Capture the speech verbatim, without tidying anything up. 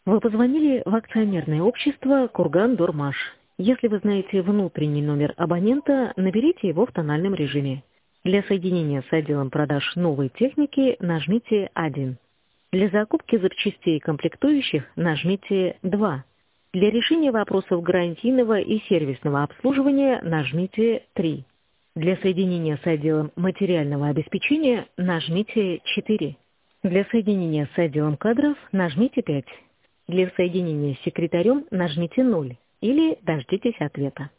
Вы позвонили в акционерное общество «Курган-Дормаш». Если вы знаете внутренний номер абонента, наберите его в тональном режиме. Для соединения с отделом продаж новой техники нажмите один. Для закупки запчастей и комплектующих нажмите два. Для решения вопросов гарантийного и сервисного обслуживания нажмите три. Для соединения с отделом материального обеспечения нажмите четыре. Для соединения с отделом кадров нажмите пять. Для соединения с секретарем нажмите ноль или дождитесь ответа.